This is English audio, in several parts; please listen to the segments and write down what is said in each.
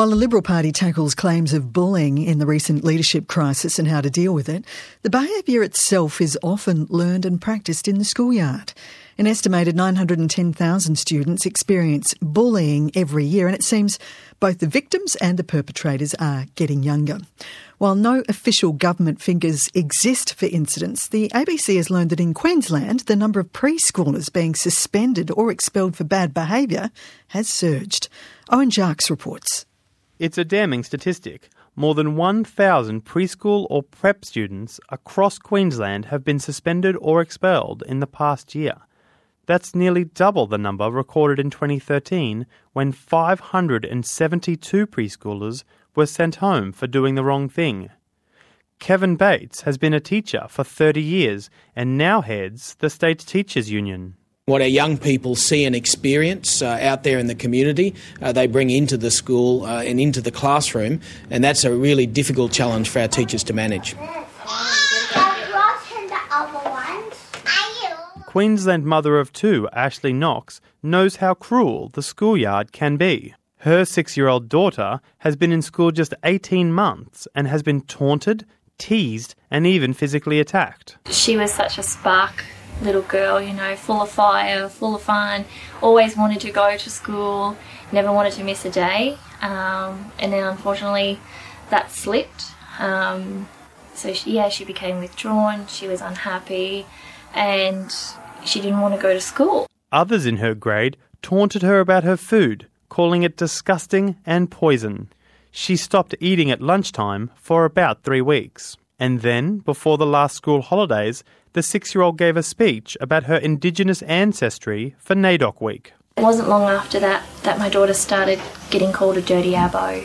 While the Liberal Party tackles claims of bullying in the recent leadership crisis and how to deal with it, the behaviour itself is often learned and practised in the schoolyard. An estimated 910,000 students experience bullying every year, and it seems both the victims and the perpetrators are getting younger. While no official government figures exist for incidents, the ABC has learned that in Queensland, the number of preschoolers being suspended or expelled for bad behaviour has surged. Owen Jarks reports. It's a damning statistic. More than 1,000 preschool or prep students across Queensland have been suspended or expelled in the past year. That's nearly double the number recorded in 2013, when 572 preschoolers were sent home for doing the wrong thing. Kevin Bates has been a teacher for 30 years and now heads the State Teachers Union. What our young people see and experience out there in the community, they bring into the school and into the classroom, and that's a really difficult challenge for our teachers to manage. Queensland mother of two, Ashley Knox, knows how cruel the schoolyard can be. Her 6-year-old daughter has been in school just 18 months and has been taunted, teased and even physically attacked. She was such a spark little girl, full of fire, full of fun, always wanted to go to school, never wanted to miss a day, and then unfortunately that slipped. So she became withdrawn, she was unhappy and she didn't want to go to school. Others in her grade taunted her about her food, calling it disgusting and poison. She stopped eating at lunchtime for about 3 weeks. And then, before the last school holidays, the 6-year-old gave a speech about her Indigenous ancestry for NAIDOC Week. It wasn't long after that my daughter started getting called a dirty abo,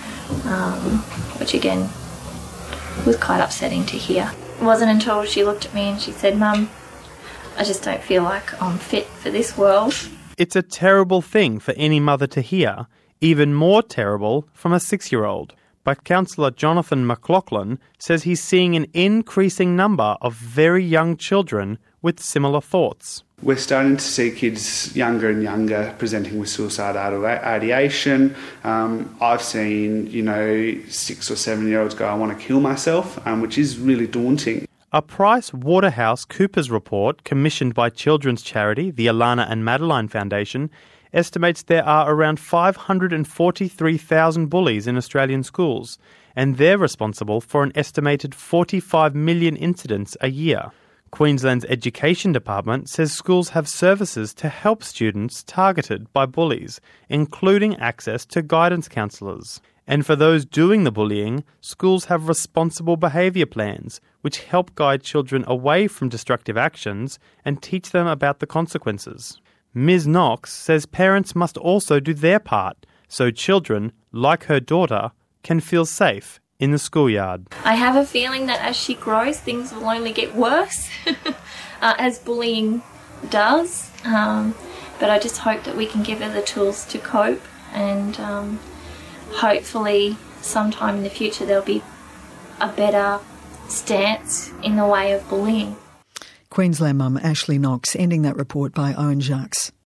which again was quite upsetting to hear. It wasn't until she looked at me and she said, "Mum, I just don't feel like I'm fit for this world." It's a terrible thing for any mother to hear, even more terrible from a 6-year-old. But Councillor Jonathan McLaughlin says he's seeing an increasing number of very young children with similar thoughts. We're starting to see kids younger and younger presenting with suicidal ideation. I've seen, 6 or 7-year-olds go, "I want to kill myself," which is really daunting. A Price Waterhouse Coopers report commissioned by children's charity, the Alana and Madeline Foundation, estimates there are around 543,000 bullies in Australian schools, and they're responsible for an estimated 45 million incidents a year. Queensland's Education Department says schools have services to help students targeted by bullies, including access to guidance counsellors. And for those doing the bullying, schools have responsible behaviour plans, which help guide children away from destructive actions and teach them about the consequences. Ms. Knox says parents must also do their part so children, like her daughter, can feel safe in the schoolyard. I have a feeling that as she grows, things will only get worse, as bullying does. But I just hope that we can give her the tools to cope, and hopefully sometime in the future there'll be a better stance in the way of bullying. Queensland mum Ashley Knox ending that report by Owen Jarks.